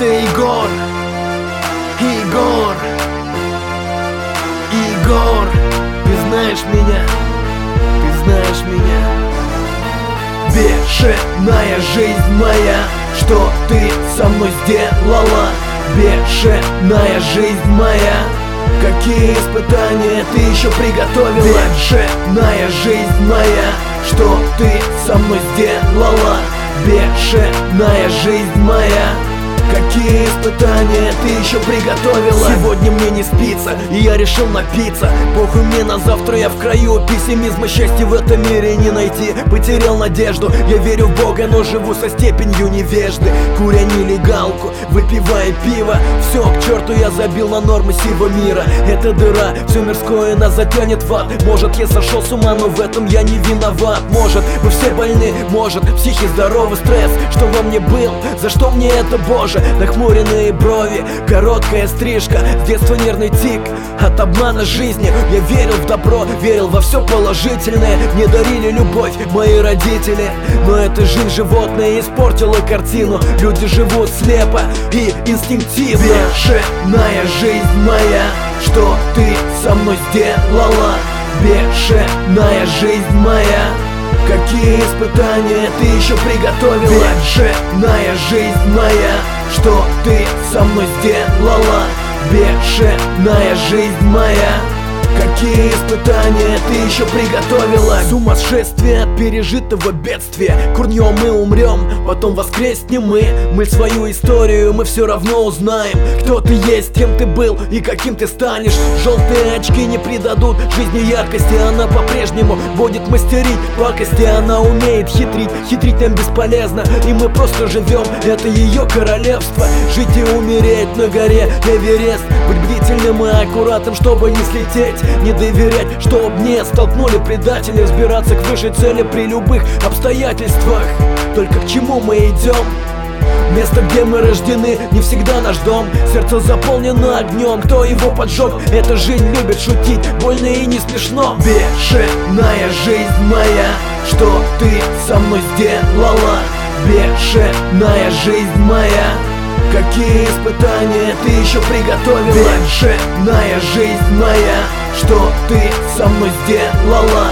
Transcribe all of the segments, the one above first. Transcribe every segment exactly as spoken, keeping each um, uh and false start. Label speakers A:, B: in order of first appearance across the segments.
A: Это Егор, Егор, Егор. Ты знаешь меня, ты знаешь меня. Бешеная жизнь моя, что ты со мной сделала. Бешеная жизнь моя, какие испытания ты еще приготовила. Бешеная жизнь моя, что ты со мной сделала. Бешеная жизнь моя, какие испытания ты еще приготовила. Сегодня мне не спится, и я решил напиться. Похуй мне на завтра, я в краю пессимизма. Счастья в этом мире не найти, потерял надежду. Я верю в Бога, но живу со степенью невежды. Куря нелегалку, выпивая пиво. Все, к черту, я забил на нормы сего мира. Это дыра, все мирское нас затянет в ад. Может, я сошел с ума, но в этом я не виноват. Может, мы все больны, может, в психе здоровый стресс. Что во мне был, за что мне это, Боже? Нахмуренные брови, короткая стрижка, с детства нервный тик от обмана жизни. Я верил в добро, верил во все положительное. Мне дарили любовь мои родители, но эта жизнь животное испортила картину. Люди живут слепо и инстинктивно. Бешеная жизнь моя, что ты со мной сделала. Бешеная жизнь моя, какие испытания ты еще приготовила. Бешеная жизнь моя, что ты со мной сделала. Бешеная жизнь моя, какие испытания ты еще приготовила. Сумасшествие от пережитого бедствия. Курнем мы умрем, потом воскреснем мы. Мы свою историю, мы все равно узнаем. Кто ты есть, кем ты был и каким ты станешь. Желтые очки не придадут жизни яркости. Она по-прежнему будет мастерить пакости. Она умеет хитрить, хитрить нам бесполезно. И мы просто живем, это ее королевство. Жить и умереть на горе Эверест. Быть бдительным и аккуратным, чтобы не слететь. Не доверять, чтоб не столкнули предатели. Взбираться к высшей цели при любых обстоятельствах. Только к чему мы идем? Место, где мы рождены, не всегда наш дом. Сердце заполнено огнем, кто его поджег? Эта жизнь любит шутить, больно и не смешно. Бешеная жизнь моя, что ты со мной сделала. Бешеная жизнь моя, какие испытания ты еще приготовила. Бешеная жизнь моя, что ты со мной сделала.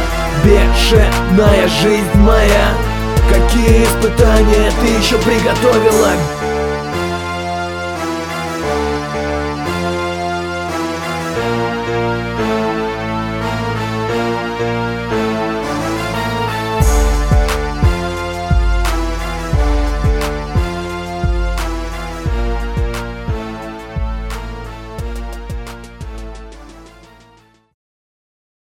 A: Бешеная жизнь моя, какие испытания ты еще приготовила.